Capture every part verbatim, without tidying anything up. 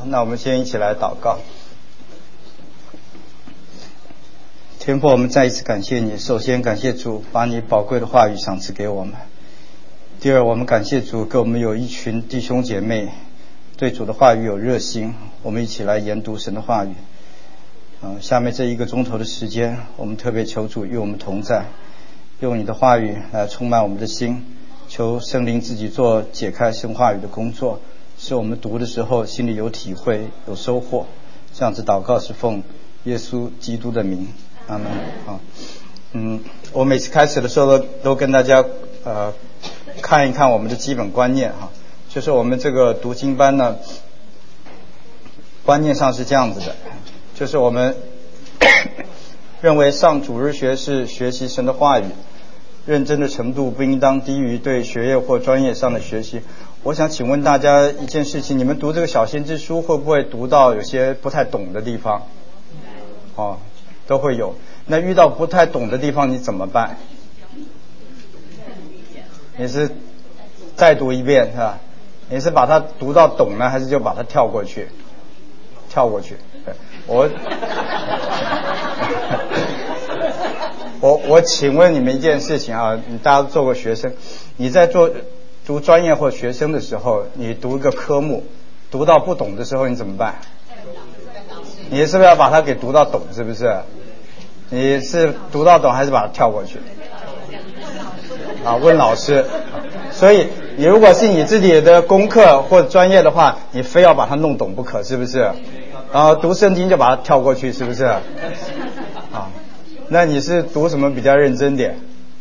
那我们先一起来祷告。天父，我们再一次感谢你。首先感谢主把你宝贵的话语赏赐给我们。第二，我们感谢主给我们有一群弟兄姐妹对主的话语有热心，我们一起来研读神的话语。呃、下面这一个钟头的时间，我们特别求主与我们同在，用你的话语来充满我们的心，求圣灵自己做解开神话语的工作，使我们读的时候心里有体会有收获。这样子祷告是奉耶稣基督的名，阿们。好，嗯，我每次开始的时候都都跟大家呃看一看我们的基本观念哈，就是我们这个读经班呢，观念上是这样子的，就是我们认为上主日学是学习神的话语，认真的程度不应当低于对学业或专业上的学习。我想请问大家一件事情，你们读这个小先知书会不会读到有些不太懂的地方？哦，都会有。那遇到不太懂的地方你怎么办？你是再读一遍是吧？你是把它读到懂呢，还是就把它跳过去？跳过去。对，我我我请问你们一件事情啊，你大家都做过学生，你在做读专业或学生的时候，你读一个科目，读到不懂的时候你怎么办？你是不是要把它给读到懂？是不是？你是读到懂还是把它跳过去？啊，问老师。所以你如果是你自己的功课或者专业的话，你非要把它弄懂不可，是不是？然后读圣经就把它跳过去，是不是？啊，那你是读什么比较认真点？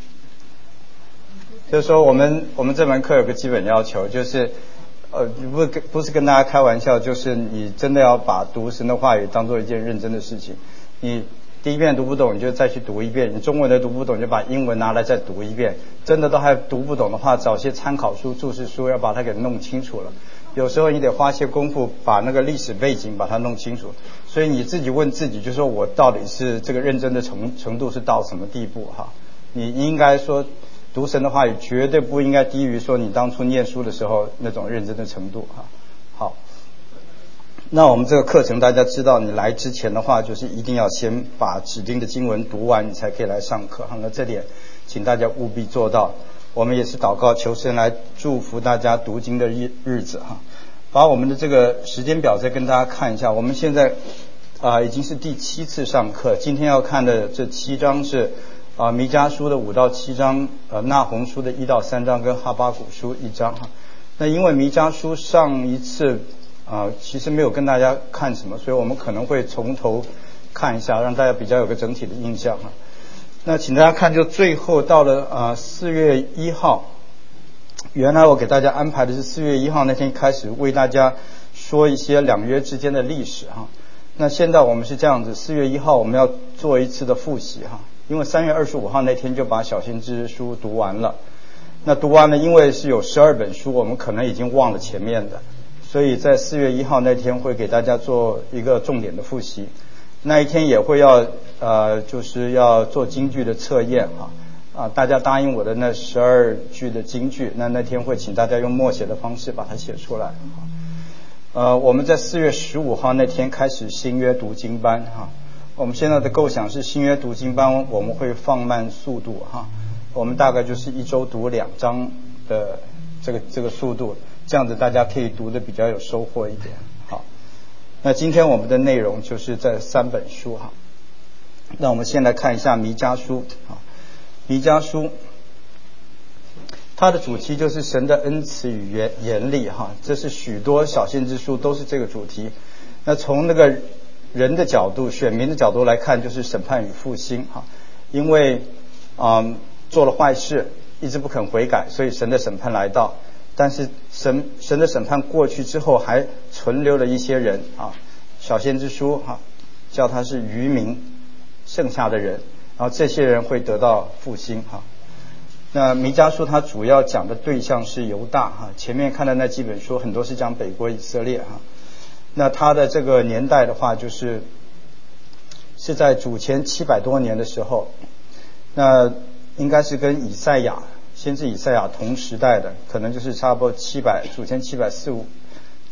就是说我们我们这门课有个基本要求，就是呃不是不是跟大家开玩笑，就是你真的要把读神的话语当做一件认真的事情。你第一遍读不懂你就再去读一遍，你中文的读不懂就把英文拿来再读一遍，真的都还读不懂的话，找些参考书注释书要把它给弄清楚了。有时候你得花些功夫把那个历史背景把它弄清楚，所以你自己问自己，就说我到底是这个认真的程程度是到什么地步哈？你应该说读神的话语绝对不应该低于说你当初念书的时候那种认真的程度哈。好，那我们这个课程大家知道，你来之前的话就是一定要先把指定的经文读完，你才可以来上课哈。那这点请大家务必做到。我们也是祷告求神来祝福大家读经的日日子哈。把我们的这个时间表再跟大家看一下，我们现在啊、呃、已经是第七次上课，今天要看的这七章是啊弥迦书的五到七章，呃那鸿书的一到三章，跟哈巴谷书一章哈。那因为弥迦书上一次啊、呃、其实没有跟大家看什么，所以我们可能会从头看一下，让大家比较有个整体的印象哈。那请大家看，就最后到了啊四月一号，原来我给大家安排的是四月一号那天开始为大家说一些两约之间的历史哈。那现在我们是这样子，四月一号我们要做一次的复习哈，因为三月二十五号那天就把小先知书读完了。那读完了，因为是有十二本书，我们可能已经忘了前面的，所以在四月一号那天会给大家做一个重点的复习。那一天也会要呃就是要做京剧的测验哈。啊，大家答应我的那十二句的京剧，那那天会请大家用默写的方式把它写出来。呃，我们在四月十五号那天开始新约读经班哈。我们现在的构想是新约读经班我们会放慢速度哈，我们大概就是一周读两章的这个这个速度，这样子大家可以读的比较有收获一点。好，那今天我们的内容就是这三本书哈。那我们先来看一下弥迦书啊。弥迦书它的主题就是神的恩慈与严严厉哈，这是许多小先知书都是这个主题。那从那个人的角度选民的角度来看，就是审判与复兴哈，因为嗯做了坏事一直不肯悔改，所以神的审判来到，但是神神的审判过去之后还存留了一些人啊，小先知书哈叫他是余民，剩下的人，然后这些人会得到复兴哈。那弥迦书它主要讲的对象是犹大哈，前面看的那几本书很多是讲北国以色列哈。那它的这个年代的话，就是是在主前七百多年的时候，那应该是跟以赛亚先知以赛亚同时代的，可能就是差不多七百主前七百四五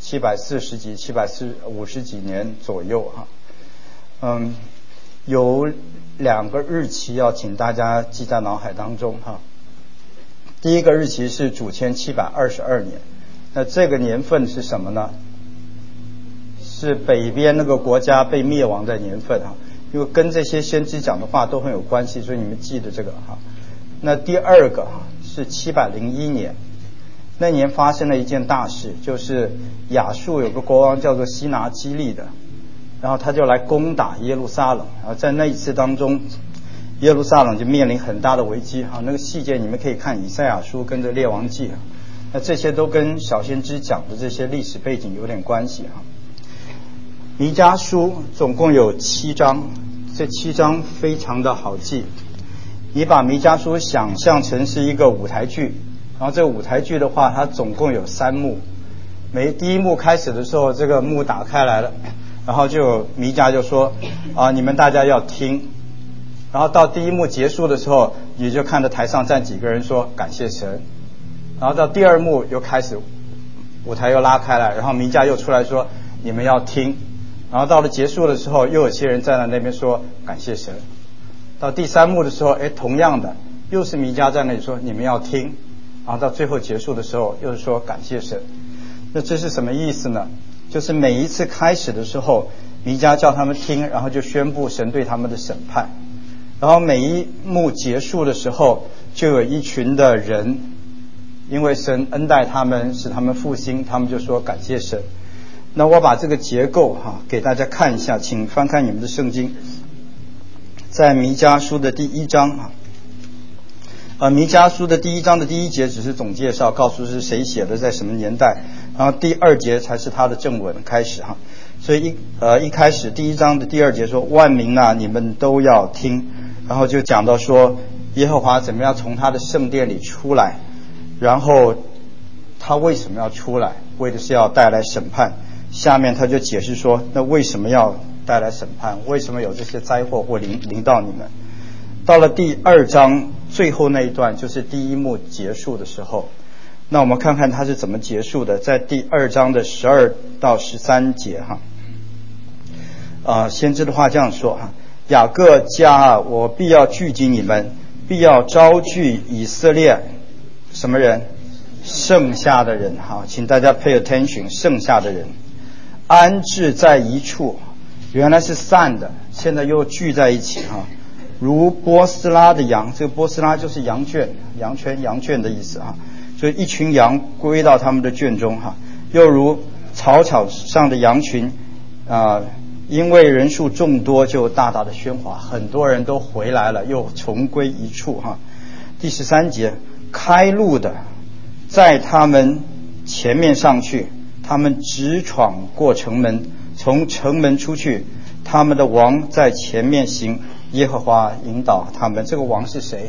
七百四十几、七百四五十几年左右哈。嗯，有两个日期要请大家记在脑海当中哈。第一个日期是主前七百二十二年，那这个年份是什么呢？是北边那个国家被灭亡的年份哈，因为跟这些先知讲的话都很有关系，所以你们记得这个哈。那第二个是七百零一年，那年发生了一件大事，就是亚述有个国王叫做西拿基立的，然后他就来攻打耶路撒冷，然后在那一次当中，耶路撒冷就面临很大的危机哈。那个细节你们可以看以赛亚书跟着列王记，那这些都跟小先知讲的这些历史背景有点关系哈。弥迦书总共有七章，这七章非常的好记。你把弥迦书想象成是一个舞台剧，然后这个舞台剧的话，它总共有三幕。每第一幕开始的时候，这个幕打开来了，然后就有弥迦就说啊，你们大家要听。然后到第一幕结束的时候，你就看着台上站几个人说感谢神。然后到第二幕又开始，舞台又拉开来，然后弥迦又出来说你们要听。然后到了结束的时候，又有些人站在那边说感谢神。到第三幕的时候，哎，同样的又是弥迦在那里说你们要听。然后到最后结束的时候，又是说感谢神。那这是什么意思呢？就是每一次开始的时候，弥迦叫他们听，然后就宣布神对他们的审判。然后每一幕结束的时候，就有一群的人，因为神恩待他们，使他们复兴，他们就说感谢神。那我把这个结构哈给大家看一下，请翻看你们的圣经，在弥迦书的第一章啊，呃，弥迦书的第一章的第一节只是总介绍，告诉是谁写的，在什么年代，然后第二节才是他的正文开始哈。所以一呃一开始第一章的第二节说万民啊，你们都要听，然后就讲到说耶和华怎么样从他的圣殿里出来，然后他为什么要出来，为的是要带来审判。下面他就解释说，那为什么要带来审判？为什么有这些灾祸会临临到你们？到了第二章最后那一段，就是第一幕结束的时候，那我们看看他是怎么结束的，在第二章的十二到十三节哈。啊，先知的话这样说哈：雅各家啊，我必要聚集你们，必要招聚以色列什么人？剩下的人哈，请大家 pay attention， 剩下的人。安置在一处，原来是散的，现在又聚在一起哈。如波斯拉的羊，这个波斯拉就是羊圈、羊圈、羊圈的意思哈。所以一群羊归到他们的圈中哈。又如草场上的羊群啊、呃，因为人数众多，就大大的喧哗，很多人都回来了，又重归一处哈。第十三节，开路的在他们前面上去。他们直闯过城门，从城门出去，他们的王在前面行，耶和华引导他们。这个王是谁？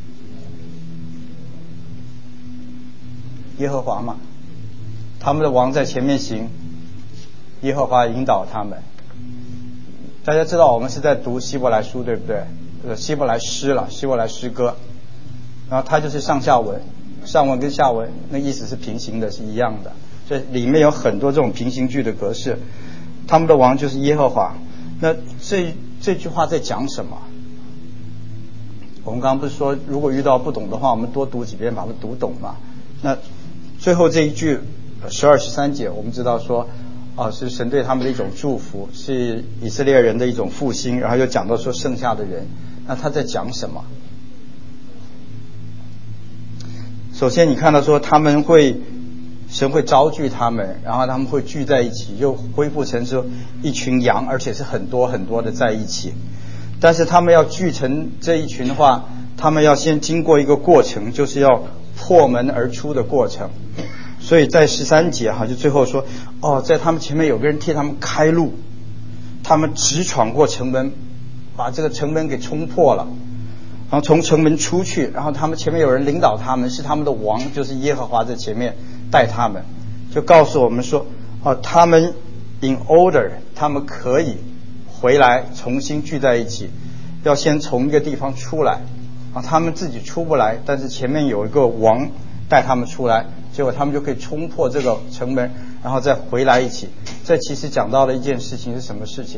耶和华嘛。他们的王在前面行，耶和华引导他们。大家知道我们是在读希伯来书对不对？呃，希伯来诗了，希伯来诗歌，然后它就是上下文，上文跟下文那意思是平行的，是一样的。这里面有很多这种平行句的格式，他们的王就是耶和华。那这这句话在讲什么？我们刚刚不是说，如果遇到不懂的话，我们多读几遍把它读懂嘛。那最后这一句十二十三节，我们知道说，啊、呃，是神对他们的一种祝福，是以色列人的一种复兴，然后又讲到说剩下的人，那他在讲什么？首先你看到说他们会。神会招聚他们，然后他们会聚在一起，又恢复成说一群羊，而且是很多很多的在一起。但是他们要聚成这一群的话，他们要先经过一个过程，就是要破门而出的过程。所以在十三节哈，就最后说，哦，在他们前面有个人替他们开路，他们直闯过城门，把这个城门给冲破了，然后从城门出去，然后他们前面有人领导他们，是他们的王，就是耶和华在前面带他们，就告诉我们说，哦，他们 in order， 他们可以回来重新聚在一起，要先从一个地方出来，啊，他们自己出不来，但是前面有一个王带他们出来，结果他们就可以冲破这个城门， 然后再回来一起。这其实讲到了一件事情是什么事情？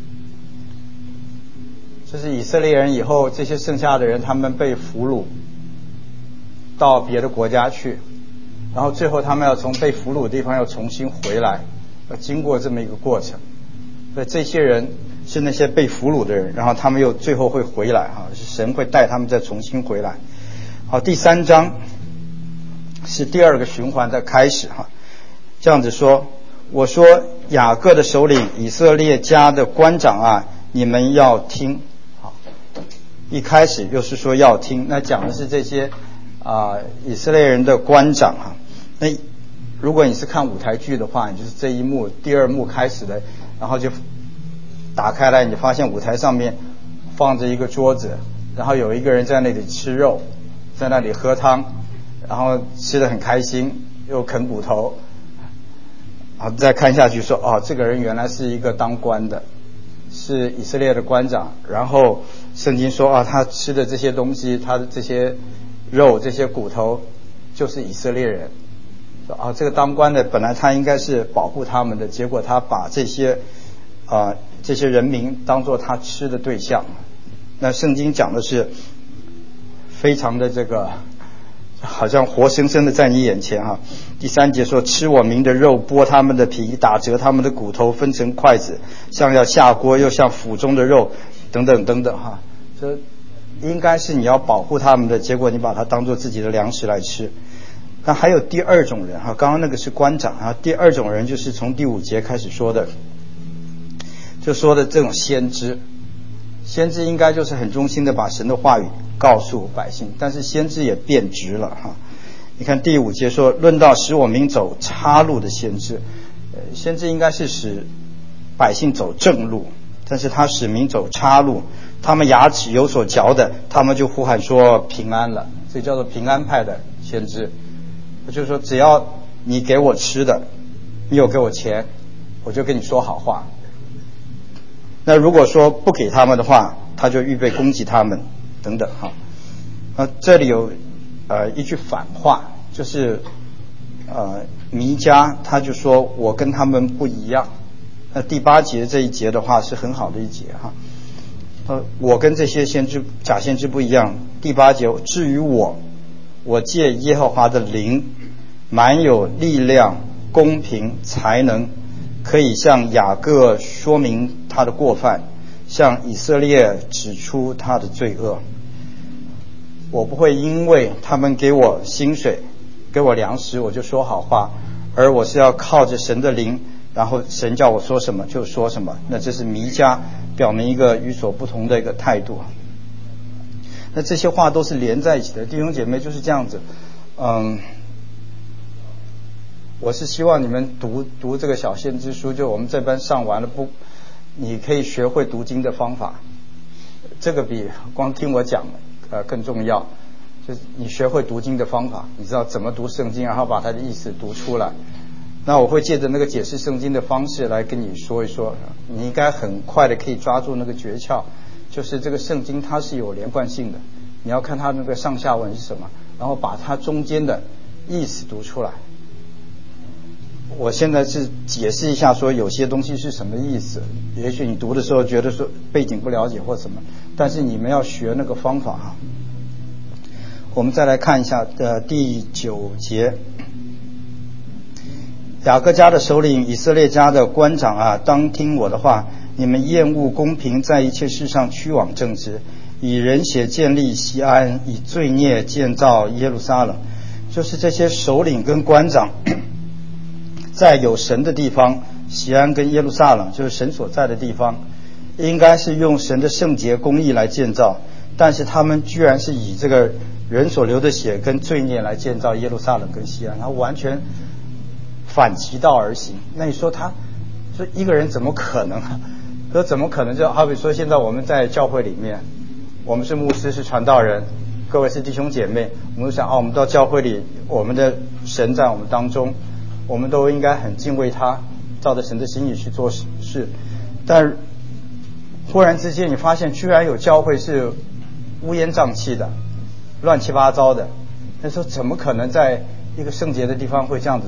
就是以色列人以后这些剩下的人，他们被俘虏到别的国家去，然后最后他们要从被俘虏的地方要重新回来，要经过这么一个过程。所以这些人是那些被俘虏的人，然后他们又最后会回来哈，是神会带他们再重新回来。好，第三章是第二个循环的开始哈。这样子说，我说雅各的首领，以色列家的官长啊，你们要听。好，一开始又是说要听，那讲的是这些啊、呃、以色列人的官长哈。那如果你是看舞台剧的话，你就是这一幕第二幕开始的，然后就打开来，你发现舞台上面放着一个桌子，然后有一个人在那里吃肉，在那里喝汤，然后吃得很开心，又啃骨头。好，再看下去说，哦，这个人原来是一个当官的，是以色列的官长。然后圣经说啊，他吃的这些东西，他的这些肉、这些骨头，就是以色列人。说啊，这个当官的本来他应该是保护他们的，结果他把这些啊、呃、这些人民当作他吃的对象。那圣经讲的是非常的这个。好像活生生的在你眼前哈。第三节说，吃我民的肉，剥他们的皮，打折他们的骨头，分成筷子，像要下锅，又像腹中的肉，等等等等哈。这应该是你要保护他们的，结果你把它当作自己的粮食来吃。那还有第二种人哈，刚刚那个是官长啊，第二种人就是从第五节开始说的，就说的这种先知。先知应该就是很忠心的把神的话语告诉百姓，但是先知也变质了哈。你看第五节说，论到使我民走岔路的先知，呃，先知应该是使百姓走正路，但是他使民走岔路，他们牙齿有所嚼的，他们就呼喊说平安了，这叫做平安派的先知。就是说，只要你给我吃的，你有给我钱，我就跟你说好话。那如果说不给他们的话，他就预备攻击他们等等哈。那这里有呃一句反话，就是呃弥迦他就说我跟他们不一样。那第八节这一节的话是很好的一节哈。呃我跟这些先知假先知不一样。第八节，至于我，我借耶和华的灵，满有力量、公平、才能，可以向雅各说明他的过犯，向以色列指出他的罪恶。我不会因为他们给我薪水、给我粮食，我就说好话，而我是要靠着神的灵，然后神叫我说什么就说什么。那这是弥迦表明一个与所不同的一个态度。那这些话都是连在一起的，弟兄姐妹就是这样子。嗯，我是希望你们读读这个小先知书，就我们这班上完了不，你可以学会读经的方法，这个比光听我讲呃更重要。就是你学会读经的方法，你知道怎么读圣经，然后把它的意思读出来。那我会借着那个解释圣经的方式来跟你说一说，你应该很快的可以抓住那个诀窍，就是这个圣经它是有连贯性的，你要看它那个上下文是什么，然后把它中间的意思读出来。我现在是解释一下说有些东西是什么意思，也许你读的时候觉得说背景不了解或什么，但是你们要学那个方法哈。我们再来看一下的第九节，雅各家的首领，以色列家的官长啊，当听我的话，你们厌恶公平，在一切事上屈枉正直，以人血建立锡安，以罪孽建造耶路撒冷。就是这些首领跟官长在有神的地方，锡安跟耶路撒冷就是神所在的地方，应该是用神的圣洁公义来建造，但是他们居然是以这个人所流的血跟罪孽来建造耶路撒冷跟锡安，他完全反其道而行。那你说他说一个人怎么可能啊？说怎么可能？就好比说现在我们在教会里面，我们是牧师是传道人，各位是弟兄姐妹，我们想啊，我们到教会里，我们的神在我们当中，我们都应该很敬畏他，照着神的心意去做事。但忽然之间你发现居然有教会是乌烟瘴气的，乱七八糟的，那时候怎么可能在一个圣洁的地方会这样子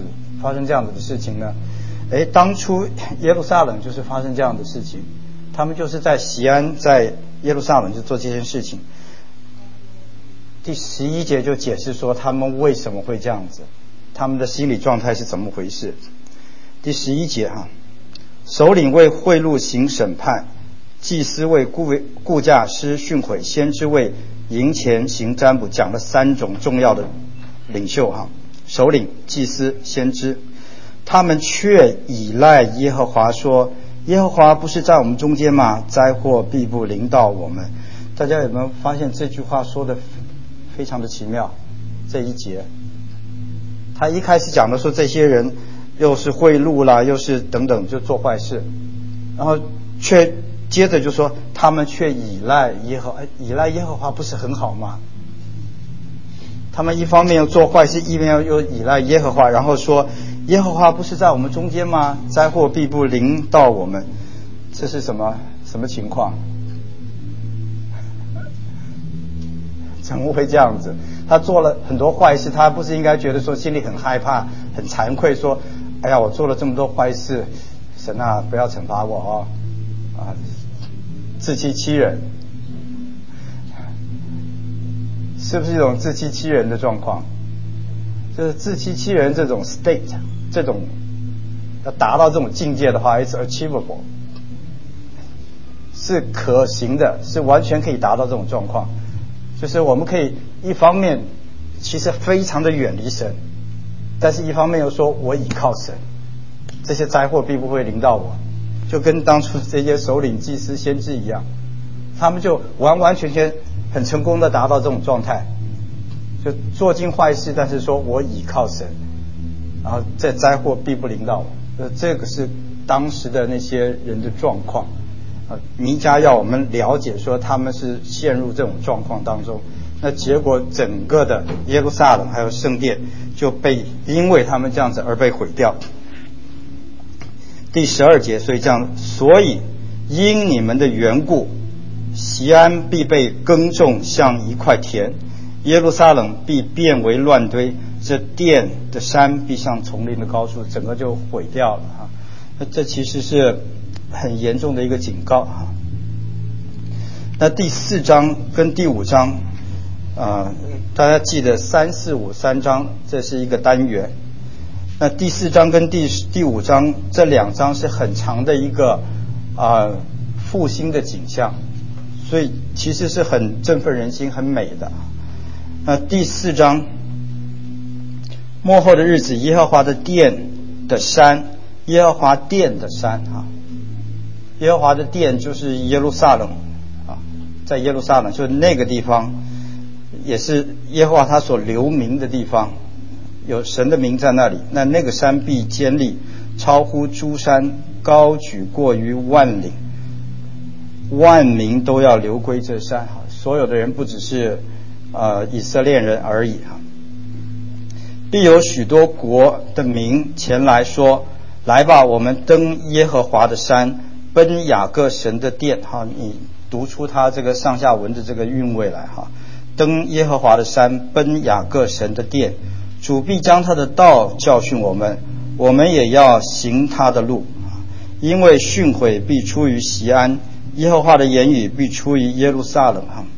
发生这样子的事情呢？哎，当初耶路撒冷就是发生这样的事情，他们就是在锡安，在耶路撒冷就做这件事情。第十一节就解释说他们为什么会这样子，他们的心理状态是怎么回事。第十一节哈，首领为贿赂行审判，祭司为雇雇价施训诲，先知为银钱行占卜，讲了三种重要的领袖哈，首领、祭司、先知，他们却倚赖耶和华说，耶和华不是在我们中间吗？灾祸必不临到我们。大家有没有发现这句话说的非常的奇妙？这一节他一开始讲的说这些人又是贿赂啦，又是等等，就做坏事，然后却接着就说他们却倚赖耶和倚赖耶和华，不是很好吗？他们一方面要做坏事，一面要又依赖耶和华，然后说耶和华不是在我们中间吗？灾祸必不临到我们。这是什么什么情况？怎么会这样子？他做了很多坏事，他不是应该觉得说心里很害怕、很惭愧，说哎呀，我做了这么多坏事，神啊，不要惩罚我哦，啊，自欺欺人，是不是一种自欺欺人的状况？就是自欺欺人这种 state， 这种要达到这种境界的话 ，it's achievable， 是可行的，是完全可以达到这种状况。就是我们可以一方面其实非常的远离神，但是一方面又说我倚靠神，这些灾祸并不会临到我，就跟当初这些首领、祭司、先知一样，他们就完完全全很成功的达到这种状态，就做尽坏事，但是说我倚靠神，然后这灾祸必不临到我。这个是当时的那些人的状况。弥迦要我们了解说他们是陷入这种状况当中，那结果整个的耶路撒冷还有圣殿就被因为他们这样子而被毁掉。第十二节，所以这样，所以因你们的缘故，锡安必被耕种像一块田，耶路撒冷必变为乱堆，这殿的山必像丛林的高处，整个就毁掉了哈。那这其实是很严重的一个警告啊。那第四章跟第五章啊、呃，大家记得三四五三章，这是一个单元。那第四章跟第第五章这两章是很长的一个啊、呃、复兴的景象，所以其实是很振奋人心、很美的。那第四章，末后的日子，耶和华的殿的山，耶和华殿的山啊。耶和华的殿就是耶路撒冷啊，在耶路撒冷就是那个地方，也是耶和华他所留名的地方，有神的名在那里。那那个山必坚立，超乎诸山，高举过于万岭，万民都要流归这山。所有的人不只是呃以色列人而已哈。必有许多国的民前来说，来吧，我们登耶和华的山，奔雅各神的殿。哈，你读出他这个上下文的这个韵味来哈。登耶和华的山，奔雅各神的殿，主必将他的道教训我们，我们也要行他的路。因为训诲必出于锡安，耶和华的言语必出于耶路撒冷。哈，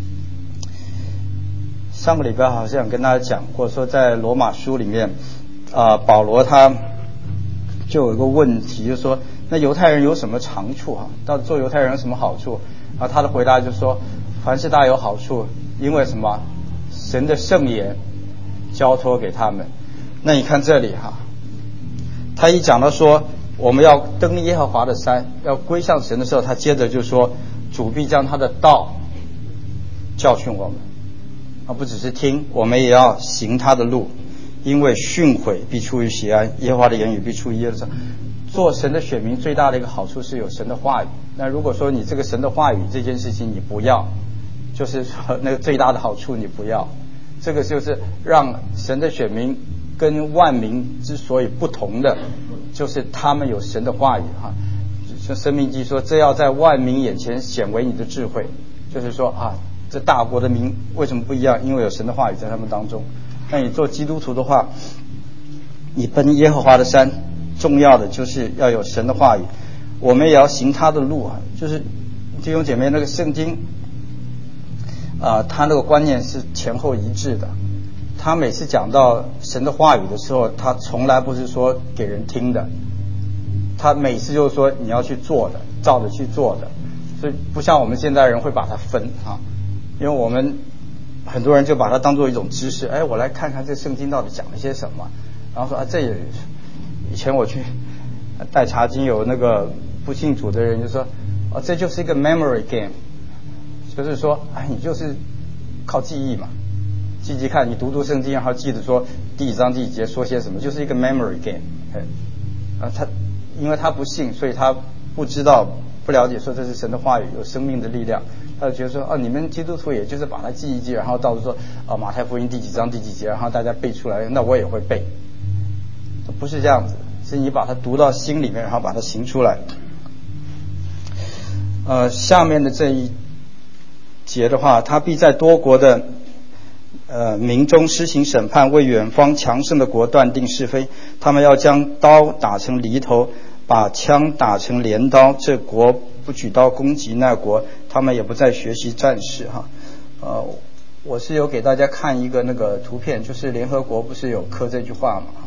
上个礼拜好像跟大家讲过，说在罗马书里面啊、呃，保罗他就有一个问题，就是说那犹太人有什么长处啊？到底做犹太人有什么好处？啊，他的回答就是说，凡事大有好处，因为什么？神的圣言交托给他们。那你看这里哈，他一讲到说我们要登耶和华的山，要归向神的时候，他接着就说主必将他的道教训我们，啊，不只是听，我们也要行他的路。因为训诲必出于锡安，耶和华的言语必出于耶路撒冷。做神的选民最大的一个好处是有神的话语。那如果说你这个神的话语这件事情你不要，就是说那个最大的好处你不要，这个就是让神的选民跟万民之所以不同的，就是他们有神的话语哈。像申命记说，这要在万民眼前显为你的智慧，就是说啊，这大国的民为什么不一样？因为有神的话语在他们当中。那你做基督徒的话， 你奔耶和华的山，重要的就是要有神的话语，我们也要行他的路啊。就是弟兄姐妹，那个圣经啊、呃，他那个观念是前后一致的。他每次讲到神的话语的时候，他从来不是说给人听的，他每次就是说你要去做的，照着去做的。所以不像我们现代人会把它分啊，因为我们很多人就把它当做一种知识，哎，我来看看这圣经到底讲了些什么，然后说啊，这也以前我去带查经，有那个不信主的人就说，哦，这就是一个 memory game， 就是说，哎，你就是靠记忆嘛，记记看，你读读圣经，然后记得说第几章第几节说些什么，就是一个 memory game。哎，啊，他因为他不信，所以他不知道。不了解说这是神的话语，有生命的力量，他就觉得说哦，你们基督徒也就是把它记一记，然后到时候说哦马太福音第几章第几节，然后大家背出来，那我也会背。不是这样子，是你把它读到心里面，然后把它行出来。呃，下面的这一节的话，他必在多国的呃民中施行审判，为远方强盛的国断定是非。他们要将刀打成犁头，把枪打成镰刀，这国不举刀攻击那国，他们也不再学习战士哈。呃，我是有给大家看一个那个图片，就是联合国不是有刻这句话吗？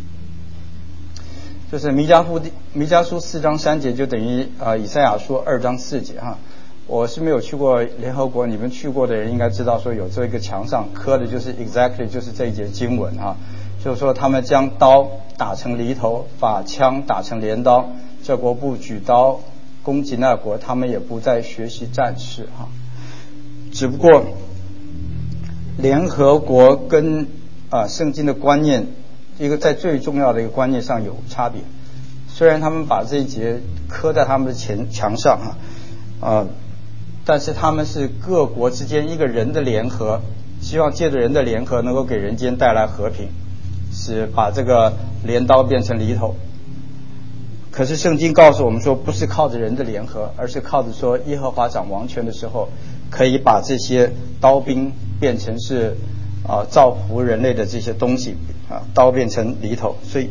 就是弥迦书弥迦书四章三节就等于啊、呃、以赛亚书二章四节哈。我是没有去过联合国，你们去过的人应该知道说有这一个墙上刻的就是 exactly 就是这一节经文哈。就是说他们将刀打成犁头，把枪打成镰刀，这国不举刀攻击那国，他们也不再学习战士哈。只不过联合国跟啊圣经的观念，一个在最重要的一个观念上有差别。虽然他们把这一节刻在他们的前墙上哈，啊，但是他们是各国之间一个人的联合，希望借着人的联合能够给人间带来和平。是把这个镰刀变成犁头，可是圣经告诉我们说，不是靠着人的联合，而是靠着说耶和华掌王权的时候，可以把这些刀兵变成是啊造福人类的这些东西啊，刀变成犁头。所以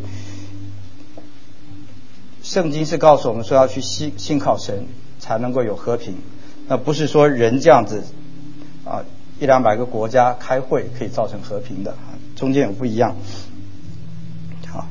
圣经是告诉我们说，要去信信靠神才能够有和平，那不是说人这样子啊一两百个国家开会可以造成和平的，中间有不一样。好，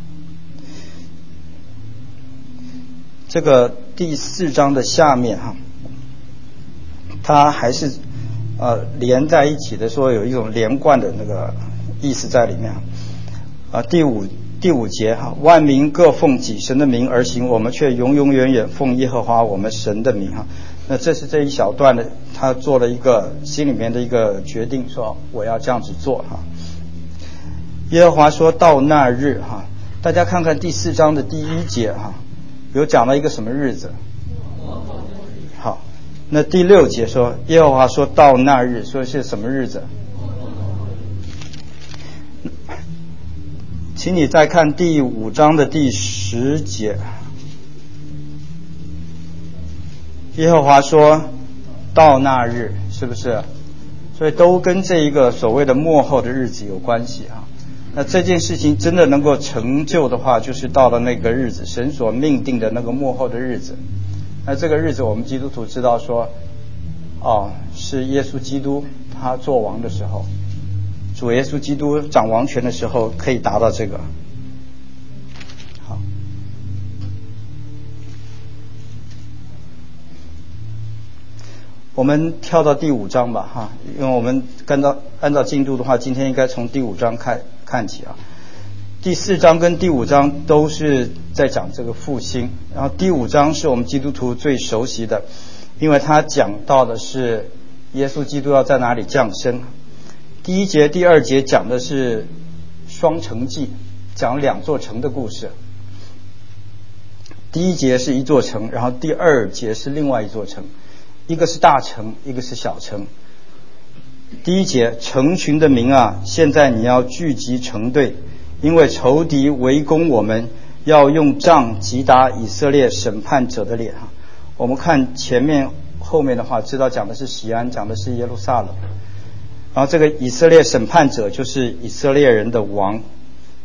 这个第四章的下面哈，它还是呃连在一起的，说有一种连贯的那个意思在里面啊、呃。第五第五节哈，万民各奉己神的名而行，我们却永永远远奉耶和华我们神的名哈。那这是这一小段的，他做了一个心里面的一个决定，说我要这样子做哈。耶和华说到那日哈，大家看看第四章的第一节哈，有讲了一个什么日子？好，那第六节说耶和华说到那日，说是什么日子？请你再看第五章的第十节，耶和华说到那日，是不是？所以都跟这一个所谓的末后的日子有关系啊。那这件事情真的能够成就的话，就是到了那个日子，神所命定的那个末后的日子。那这个日子我们基督徒知道说，哦，是耶稣基督他做王的时候，主耶稣基督掌王权的时候可以达到这个。好，我们跳到第五章吧哈，因为我们按照按照进度的话，今天应该从第五章看看起啊。第四章跟第五章都是在讲这个复兴，然后第五章是我们基督徒最熟悉的，因为它讲到的是耶稣基督要在哪里降生。第一节第二节讲的是双城记，讲两座城的故事。第一节是一座城，然后第二节是另外一座城，一个是大城，一个是小城。第一节，成群的民啊，现在你要聚集成队，因为仇敌围攻我们，要用杖击打以色列审判者的脸。我们看前面后面的话，知道讲的是西安，讲的是耶路撒冷。然后这个以色列审判者就是以色列人的王，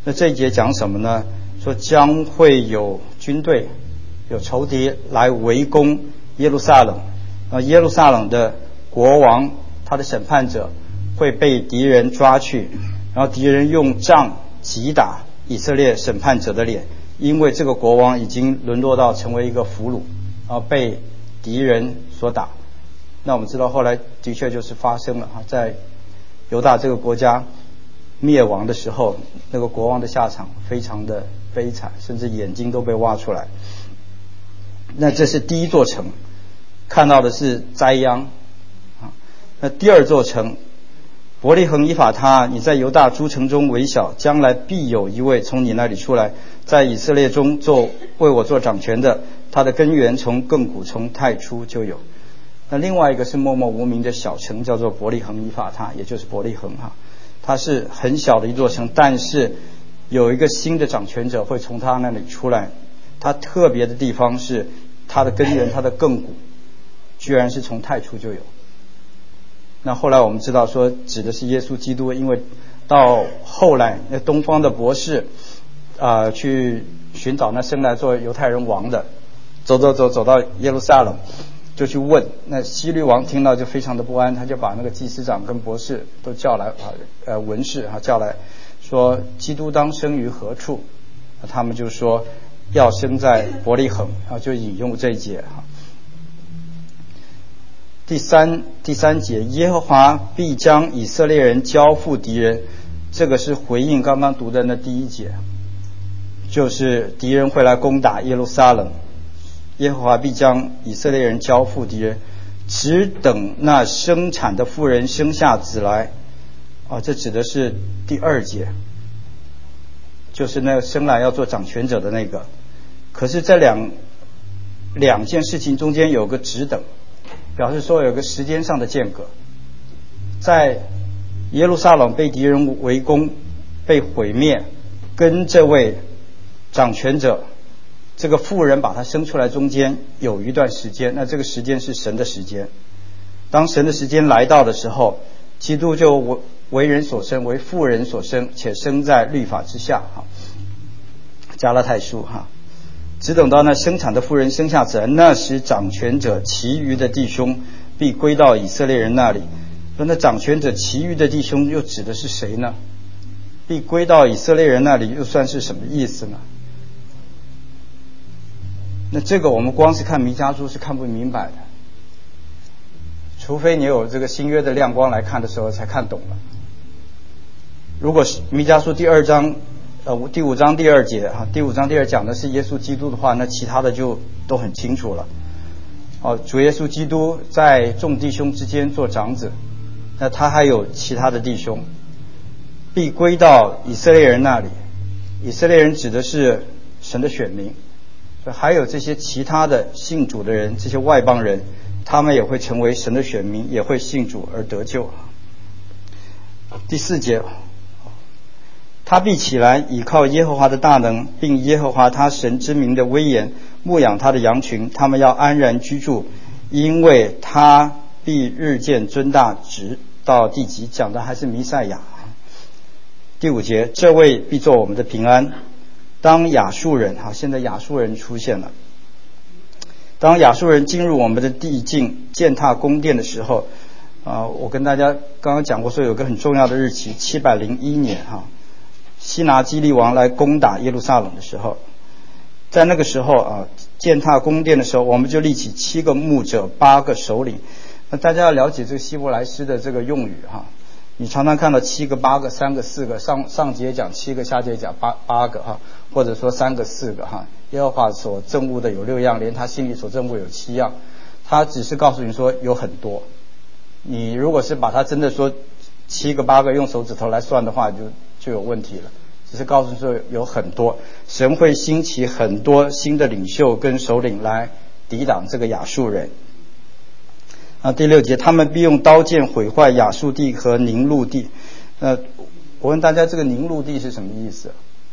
那这一节讲什么呢？说将会有军队、有仇敌来围攻耶路撒冷，啊，耶路撒冷的国王，他的审判者会被敌人抓去，然后敌人用杖击打以色列审判者的脸，因为这个国王已经沦落到成为一个俘虏，啊，被敌人所打。那我们知道后来的确就是发生了，在犹大这个国家灭亡的时候，那个国王的下场非常的悲惨，甚至眼睛都被挖出来。那这是第一座城，看到的是灾殃。那第二座城伯利恒以法他，你在犹大诸城中为小，将来必有一位从你那里出来，在以色列中做为我做掌权的，他的根源从亘古从太初就有。那另外一个是默默无名的小城，叫做伯利恒以法他，也就是伯利恒哈，它是很小的一座城，但是有一个新的掌权者会从他那里出来。他特别的地方是他的根源，他的亘古居然是从太初就有。那后来我们知道说指的是耶稣基督，因为到后来那东方的博士啊、呃、去寻找那生来做犹太人王的，走走走走到耶路撒冷就去问，那希律王听到就非常的不安，他就把那个祭司长跟博士都叫来啊，呃文士啊叫来说基督当生于何处，他们就说要生在伯利恒，然后就引用这一节哈。第三第三节，耶和华必将以色列人交付敌人，这个是回应刚刚读的那第一节，就是敌人会来攻打耶路撒冷，耶和华必将以色列人交付敌人，只等那生产的妇人生下子来。啊，这指的是第二节，就是那个生来要做掌权者的那个。可是这两两件事情中间有个只等，表示说有个时间上的间隔。在耶路撒冷被敌人围攻、被毁灭，跟这位掌权者这个妇人把他生出来中间有一段时间，那这个时间是神的时间。当神的时间来到的时候，基督就为为人所生，为妇人所生，且生在律法之下。哈，加拉太书哈，只等到那生产的妇人生下子来，那时掌权者其余的弟兄必归到以色列人那里。那掌权者其余的弟兄又指的是谁呢？必归到以色列人那里又算是什么意思呢？那这个我们光是看弥迦书是看不明白的，除非你有这个新约的亮光来看的时候才看懂了。如果是弥迦书第二章呃第五章第二节哈，第五章第二讲的是耶稣基督的话，那其他的就都很清楚了。哦，主耶稣基督在众弟兄之间做长子，那他还有其他的弟兄，必归到以色列人那里。以色列人指的是神的选民，还有这些其他的信主的人，这些外邦人，他们也会成为神的选民，也会信主而得救。第四节，他必起来倚靠耶和华的大能，并耶和华他神之名的威严，牧养他的羊群，他们要安然居住，因为他必日渐尊大，直到地极。讲的还是弥赛亚。第五节，这位必做我们的平安。当亚述人，好，现在亚述人出现了。当亚述人进入我们的地境，践踏宫殿的时候，啊、呃，我跟大家刚刚讲过，说有个很重要的日期，七百零一年哈，西拿基利王来攻打耶路撒冷的时候，在那个时候啊，践踏宫殿的时候，我们就立起七个牧者，八个首领。那大家要了解这个希伯来诗的这个用语哈。你常常看到七个、八个、三个、四个，上上节讲七个，下节讲八八个哈，或者说三个、四个哈。耶和华所憎恶的有六样，连他心里所憎恶有七样。他只是告诉你说有很多。你如果是把它真的说七个、八个用手指头来算的话，就就有问题了。只是告诉你说有很多，神会兴起很多新的领袖跟首领来抵挡这个亚述人。啊，第六节，他们必用刀剑毁坏亚述地和宁录地。呃，我问大家，这个宁录地是什么意思？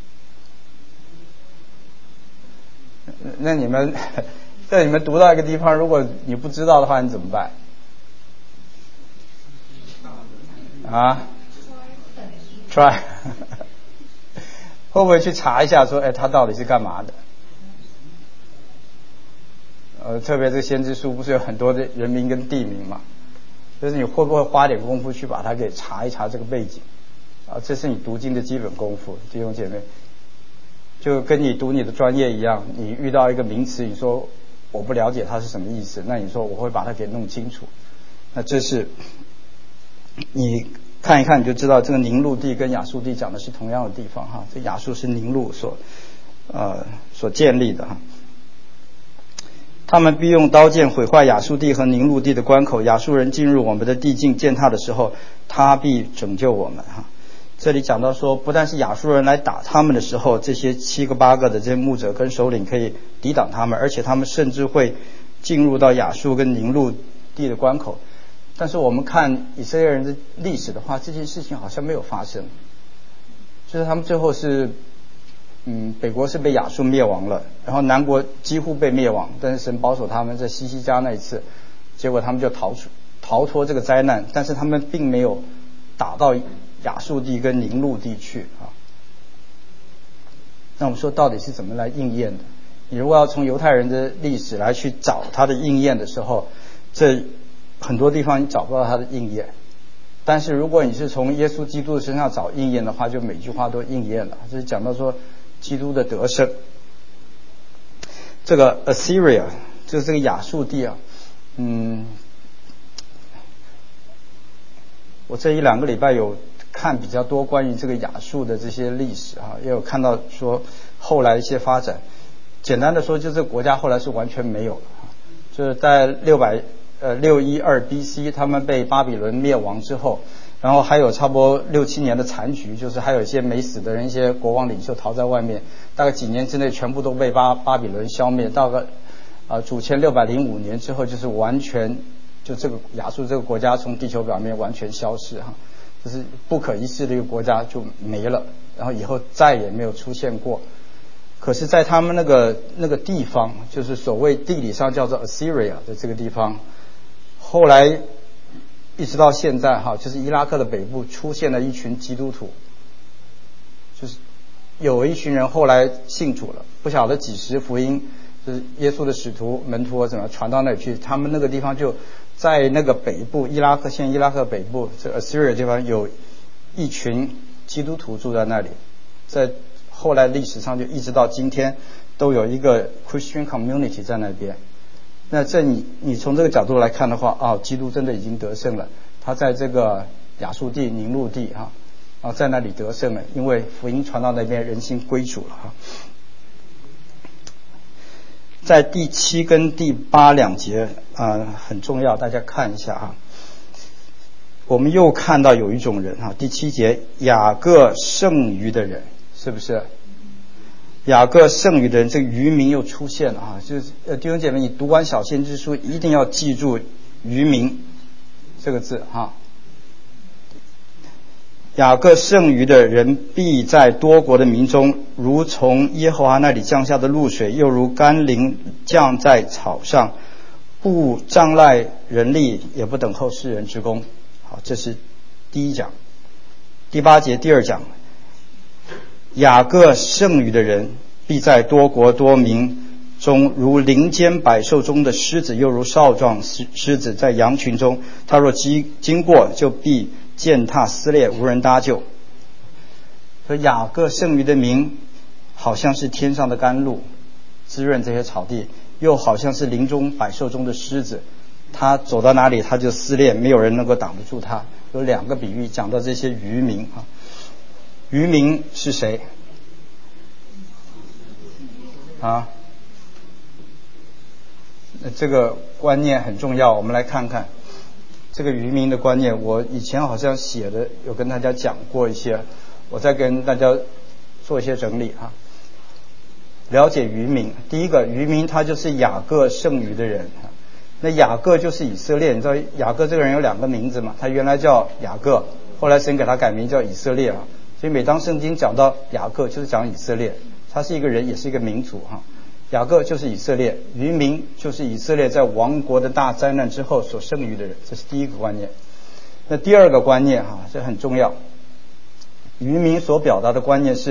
那你们在你们读到一个地方，如果你不知道的话，你怎么办？啊 ？try 会不会去查一下说，哎，他到底是干嘛的？呃，特别这个先知书不是有很多的人名跟地名嘛？就是你会不会花点功夫去把它给查一查这个背景？啊，这是你读经的基本功夫，弟兄姐妹。就跟你读你的专业一样，你遇到一个名词，你说我不了解它是什么意思，那你说我会把它给弄清楚。那这是你看一看你就知道，这个宁录地跟亚述地讲的是同样的地方哈。这亚述是宁录所呃所建立的哈。他们必用刀剑毁坏亚述地和宁录地的关口，亚述人进入我们的地境践踏的时候，他必拯救我们哈。这里讲到说，不但是亚述人来打他们的时候，这些七个八个的这些牧者跟首领可以抵挡他们，而且他们甚至会进入到亚述跟宁录地的关口。但是我们看以色列人的历史的话，这件事情好像没有发生，就是他们最后是，嗯，北国是被亚述灭亡了，然后南国几乎被灭亡，但是神保守他们在西西家那一次，结果他们就逃出逃脱这个灾难，但是他们并没有打到亚述地跟宁录地去啊。那我们说到底是怎么来应验的？你如果要从犹太人的历史来去找它的应验的时候，这很多地方你找不到它的应验。但是如果你是从耶稣基督的身上找应验的话，就每句话都应验了。就是讲到说基督的得胜。这个 Assyria 就是这个亚述地啊，嗯，我这一两个礼拜有看比较多关于这个亚述的这些历史啊，也有看到说后来一些发展。简单的说，就这个国家后来是完全没有了，就是在六百呃六一二 B C 他们被巴比伦灭亡之后，然后还有差不多六七年的残局，就是还有一些没死的人，一些国王领袖逃在外面，大概几年之内全部都被巴巴比伦消灭。到个啊主前六百零五年之后，就是完全就这个亚述这个国家从地球表面完全消失哈，就是不可一世的一个国家就没了，然后以后再也没有出现过。可是在他们那个那个地方，就是所谓地理上叫做 Assyria 的这个地方，后来一直到现在哈，就是伊拉克的北部出现了一群基督徒，就是有一群人后来信主了，不晓得几时福音就是耶稣的使徒门徒怎么传到那里去，他们那个地方就在那个北部伊拉克现伊拉克北部这 Assyria 地方有一群基督徒住在那里，在后来历史上就一直到今天都有一个 Christian community 在那边。那这你你从这个角度来看的话，哦，基督真的已经得胜了，他在这个亚述地宁录地哈，啊在那里得胜了，因为福音传到那边，人心归主了哈。在第七跟第八两节啊、呃、很重要，大家看一下哈。我们又看到有一种人哈，第七节雅各剩余的人，是不是？雅各剩余的人，这个渔民又出现了啊！就是呃，弟兄姐妹，你读完小先知书一定要记住渔民这个字哈。雅各剩余的人必在多国的民中，如从耶和华那里降下的露水，又如甘霖降在草上，不仗赖人力，也不等候世人之功。好，这是第一讲。第八节第二讲，雅各剩余的人必在多国多民中，如林间百兽中的狮子，又如少壮狮子在羊群中，他若经经过，就必践踏撕裂，无人搭救。所以雅各剩余的民好像是天上的甘露，滋润这些草地，又好像是林中百兽中的狮子，他走到哪里他就撕裂，没有人能够挡得住他。有两个比喻讲到这些渔民啊。渔民是谁啊？这个观念很重要，我们来看看这个渔民的观念。我以前好像写的有跟大家讲过一些，我再跟大家做一些整理啊。了解渔民，第一个，渔民他就是雅各剩余的人。那雅各就是以色列，你知道雅各这个人有两个名字嘛？他原来叫雅各，后来神给他改名叫以色列啊。所以每当圣经讲到雅各，就是讲以色列，他是一个人，也是一个民族哈。雅各就是以色列，渔民就是以色列在亡国的大灾难之后所剩余的人，这是第一个观念。那第二个观念哈，这很重要。渔民所表达的观念是，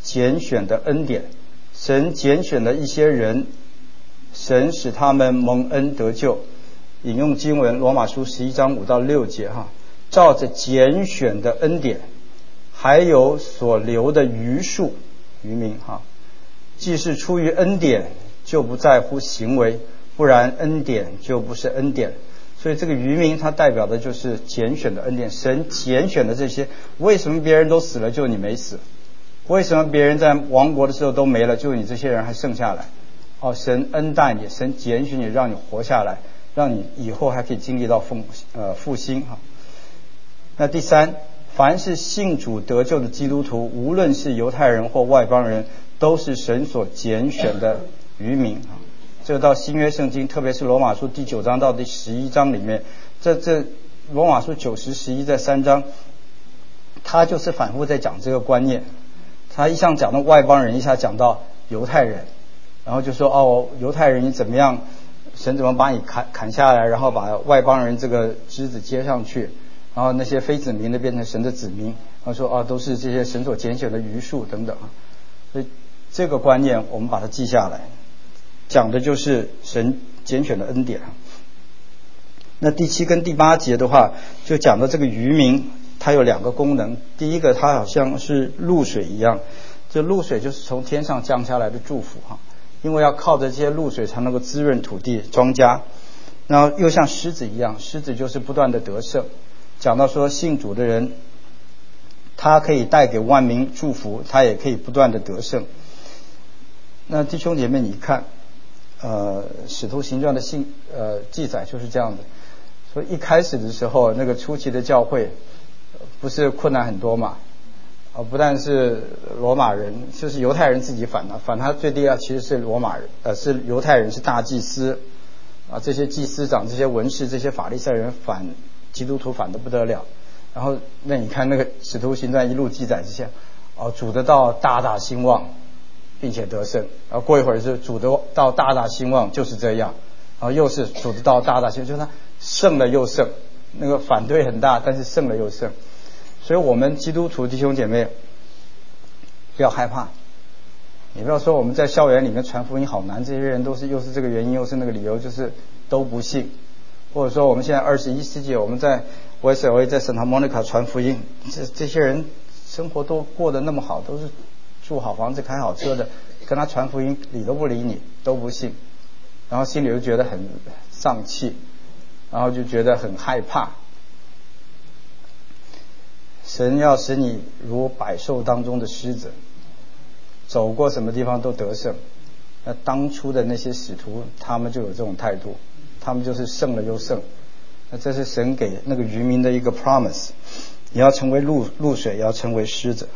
拣选的恩典，神拣选了一些人，神使他们蒙恩得救。引用经文罗马书十一章五到六节哈，照着拣选的恩典，还有所留的余数余民哈，既是出于恩典，就不在乎行为，不然恩典就不是恩典。所以这个余民它代表的就是拣选的恩典，神拣选的这些，为什么别人都死了就你没死？为什么别人在亡国的时候都没了，就你这些人还剩下来？哦，神恩待你，神拣选你，让你活下来，让你以后还可以经历到复呃复兴哈。那第三，凡是信主得救的基督徒，无论是犹太人或外邦人，都是神所拣选的余民啊。这个到新约圣经，特别是罗马书第九章到第十一章里面，这这罗马书九十十一这三章，他就是反复在讲这个观念。他一下讲到外邦人，一下讲到犹太人，然后就说哦，犹太人你怎么样，神怎么把你砍砍下来，然后把外邦人这个枝子接上去，然后那些非子民的变成神的子民，然后说啊，都是这些神所拣选的余数等等啊。所以这个观念我们把它记下来，讲的就是神拣选的恩典。那第七跟第八节的话，就讲到这个余民，它有两个功能。第一个，它好像是露水一样，这露水就是从天上降下来的祝福哈，因为要靠着这些露水才能够滋润土地庄稼。然后又像狮子一样，狮子就是不断的得胜。讲到说信主的人，他可以带给万民祝福，他也可以不断的得胜。那弟兄姐妹，你看呃使徒行传的信呃记载就是这样的，所以一开始的时候，那个初期的教会不是困难很多嘛？啊，不但是罗马人，就是犹太人自己反的，反他最低啊，其实是罗马人，呃，是犹太人，是大祭司啊，这些祭司长、这些文士、这些法利赛人反基督徒反得不得了。然后那你看那个使徒行传一路记载之下，哦，主的道大大兴旺，并且得胜。然后过一会儿是主的道大大兴旺，就是这样。然后又是主的道大大兴旺，就是他胜了又胜，那个反对很大，但是胜了又胜。所以我们基督徒弟兄姐妹不要害怕，你不要说我们在校园里面传福音好难，这些人都是又是这个原因又是那个理由，就是都不信。或者说我们现在二十一世纪，我们在 West L A 在 Santa Monica 传福音，这这些人生活都过得那么好，都是住好房子开好车的，跟他传福音理都不理你，都不信，然后心里就觉得很丧气，然后就觉得很害怕。神要使你如百兽当中的狮子，走过什么地方都得胜。那当初的那些使徒，他们就有这种态度，他们就是胜了又胜。那这是神给那个渔民的一个 promise， 你要成为露露水，要成为狮子。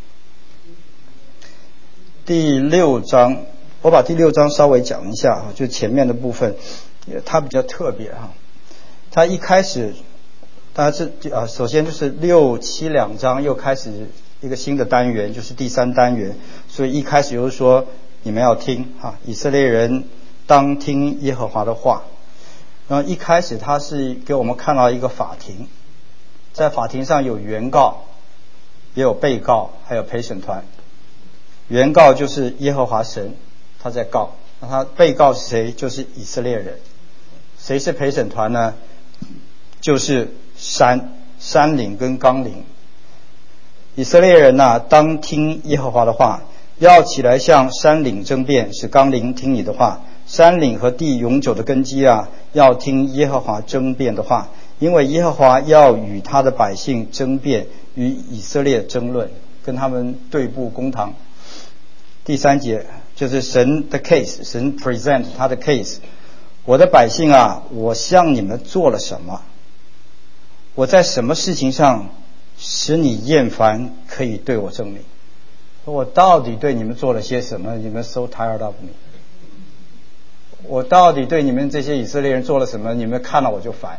第六章，我把第六章稍微讲一下，就前面的部分，它比较特别哈。它一开始，大家是啊，首先就是六七两章又开始一个新的单元，就是第三单元。所以一开始就是说，你们要听哈，以色列人当听耶和华的话。然后一开始他是给我们看到一个法庭，在法庭上有原告，也有被告，还有陪审团。原告就是耶和华神，他在告。那他被告是谁？就是以色列人。谁是陪审团呢？就是山山岭跟冈岭。以色列人呐、啊，当听耶和华的话，要起来向山岭争辩，使冈岭听你的话。山岭和地永久的根基啊，要听耶和华争辩的话，因为耶和华要与他的百姓争辩，与以色列争论，跟他们对簿公堂。第三节就是神的 case， 神 present 他的 case。我的百姓啊，我向你们做了什么？我在什么事情上使你厌烦，可以对我证明？我到底对你们做了些什么？你们 so tired of me。我到底对你们这些以色列人做了什么？你们看了我就烦。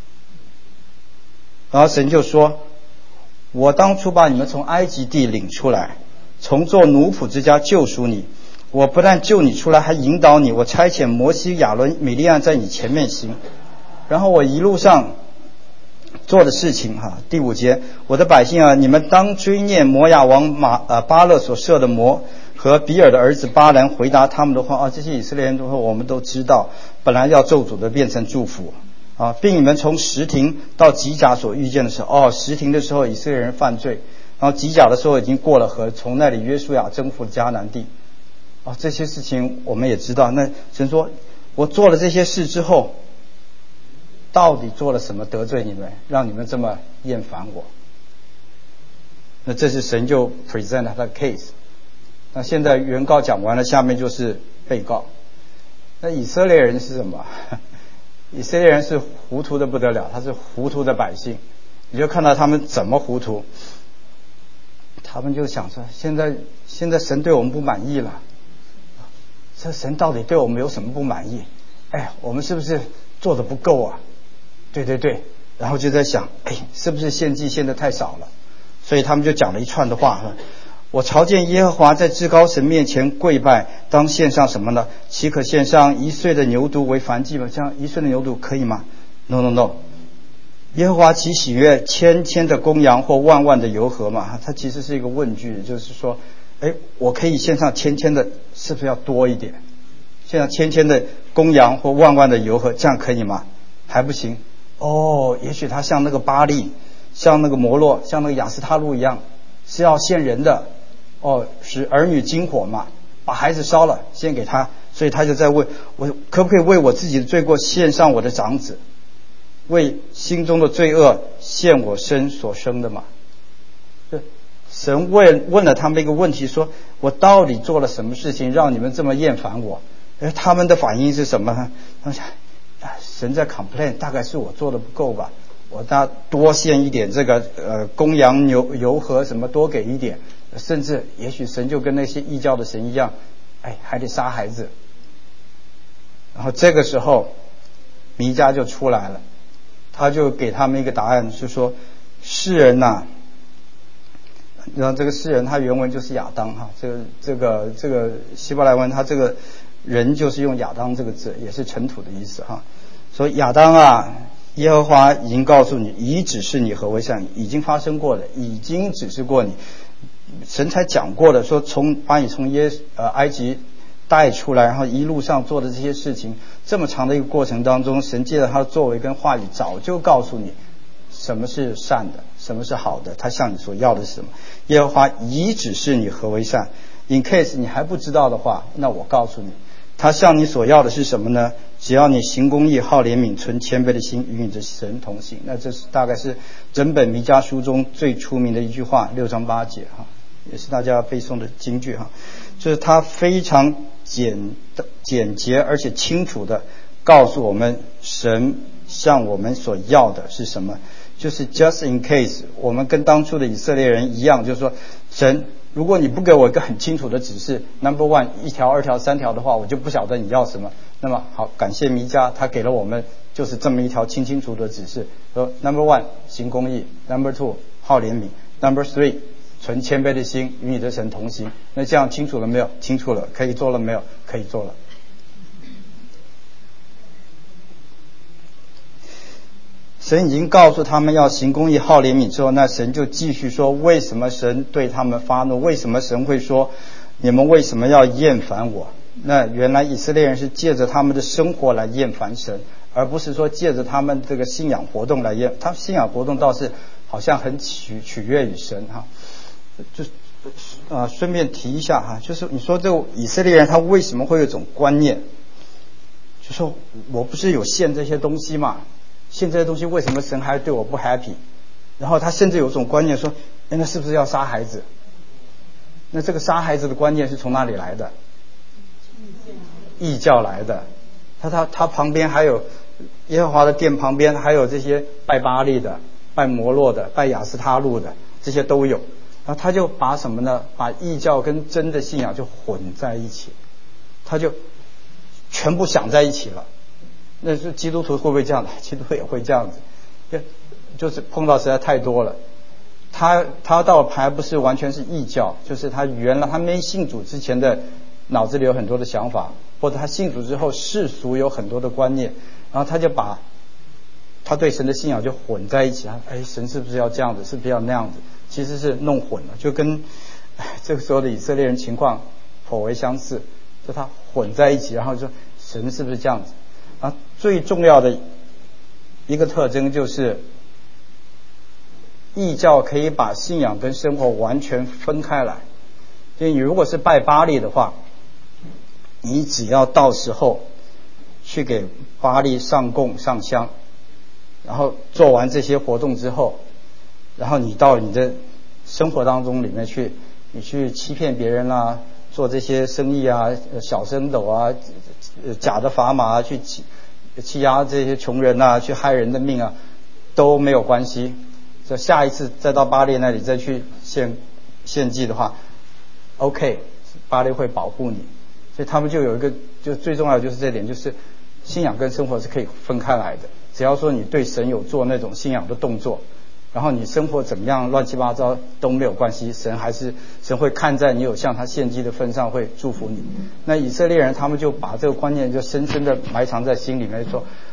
然后神就说：我当初把你们从埃及地领出来，从做奴仆之家救赎你。我不但救你出来，还引导你。我差遣摩西、亚伦、米利暗在你前面行。然后我一路上做的事情哈。第五节，我的百姓啊，你们当追念摩亚王马呃巴勒所设的魔和比尔的儿子巴兰回答他们的话啊，这些以色列人都说我们都知道，本来要咒诅的变成祝福啊，并你们从什亭到吉甲所遇见的时候，哦，什亭的时候以色列人犯罪，然后吉甲的时候已经过了河，从那里约书亚征服迦南地啊，这些事情我们也知道。那神说，我做了这些事之后，到底做了什么得罪你们，让你们这么厌烦我？那这是神就 present 他的 case。那现在原告讲完了，下面就是被告。那以色列人是什么？以色列人是糊涂的不得了，他是糊涂的百姓。你就看到他们怎么糊涂，他们就想说，现在现在神对我们不满意了，这神到底对我们有什么不满意？哎，我们是不是做的不够啊？对对对，然后就在想，哎，是不是献祭献的太少了？所以他们就讲了一串的话，我朝见耶和华在至高神面前跪拜，当献上什么呢？岂可献上一岁的牛犊为燔祭吗？这样一岁的牛犊可以吗？ No No No， 耶和华岂喜悦千千的公羊或万万的油和吗？它其实是一个问句，就是说，哎，我可以献上千千的，是不是要多一点？献上千千的公羊或万万的油和，这样可以吗？还不行。哦，也许他像那个巴力，像那个摩洛，像那个亚斯他路一样，是要献人的。哦，使儿女惊火嘛，把孩子烧了献给他，所以他就在问我可不可以为我自己的罪过献上我的长子，为心中的罪恶献我身所生的嘛。神问问了他们一个问题，说我到底做了什么事情让你们这么厌烦我？而他们的反应是什么呢？他们想，神在 complain， 大概是我做的不够吧，我大多献一点这个呃公羊牛油和什么多给一点，甚至也许神就跟那些异教的神一样，哎，还得杀孩子。然后这个时候弥迦就出来了，他就给他们一个答案，是说世人呐、啊，然后这个世人他原文就是亚当哈，这个这个这个希伯来文他这个人就是用亚当这个字，也是尘土的意思哈。所以亚当啊，耶和华已经告诉你，已指示你何为善，已经发生过的，已经指示过你，神才讲过的，说从把你从耶呃埃及带出来，然后一路上做的这些事情，这么长的一个过程当中，神借着他的作为跟话语，早就告诉你什么是善的，什么是好的，他向你所要的是什么。耶和华已指示你何为善。In case 你还不知道的话，那我告诉你，他向你所要的是什么呢？只要你行公义、好怜悯、存谦卑的心，与你的神同行。那这是大概是整本弥迦书中最出名的一句话，六章八节哈，也是大家背诵的金句哈。就是他非常简简洁而且清楚的告诉我们，神向我们所要的是什么。就是 just in case 我们跟当初的以色列人一样，就是说神，如果你不给我一个很清楚的指示 number one 一条二条三条的话，我就不晓得你要什么。那么好，感谢弥迦，他给了我们就是这么一条清清楚楚的指示，说 number one 行公义， number two 好怜悯， number three 存谦卑的心，与你的神同行。那这样清楚了没有？清楚了。可以做了没有？可以做了。神已经告诉他们要行公义、好怜悯之后，那神就继续说，为什么神对他们发怒？为什么神会说你们为什么要厌烦我？那原来以色列人是借着他们的生活来厌烦神，而不是说借着他们这个信仰活动来厌。他们信仰活动倒是好像很取取悦于神哈。就啊，顺便提一下哈，就是你说这个以色列人他为什么会有一种观念，就说我不是有献这些东西嘛？献这些东西为什么神还对我不 happy？ 然后他甚至有种观念说，那是不是要杀孩子？那这个杀孩子的观念是从哪里来的？异教来的。他他他旁边还有耶和华的殿旁边还有这些拜巴力的、拜摩洛的、拜亚斯他路的，这些都有。然后他就把什么呢？把异教跟真的信仰就混在一起，他就全部想在一起了。那是基督徒会不会这样的？基督徒也会这样子，就就是碰到实在太多了。他他倒还不是完全是异教，就是他原来他没信主之前的脑子里有很多的想法，或者他信主之后世俗有很多的观念，然后他就把他对神的信仰就混在一起啊，哎，神是不是要这样子，是不是要那样子？其实是弄混了，就跟这个时候的以色列人情况颇为相似，就他混在一起，然后说神是不是这样子？啊，最重要的一个特征就是异教可以把信仰跟生活完全分开来。就你如果是拜巴力的话，你只要到时候去给巴力上供上香，然后做完这些活动之后，然后你到你的生活当中里面去，你去欺骗别人啊，做这些生意啊，小升斗啊，假的砝码啊，去欺欺压这些穷人啊，去害人的命啊，都没有关系。这下一次再到巴力那里再去献献祭的话 ，OK， 巴力会保护你。所以他们就有一个，就最重要的就是这点，就是信仰跟生活是可以分开来的。只要说你对神有做那种信仰的动作，然后你生活怎么样乱七八糟都没有关系，神还是神会看在你有向他献祭的份上，会祝福你。那以色列人他们就把这个观念就深深的埋藏在心里面，说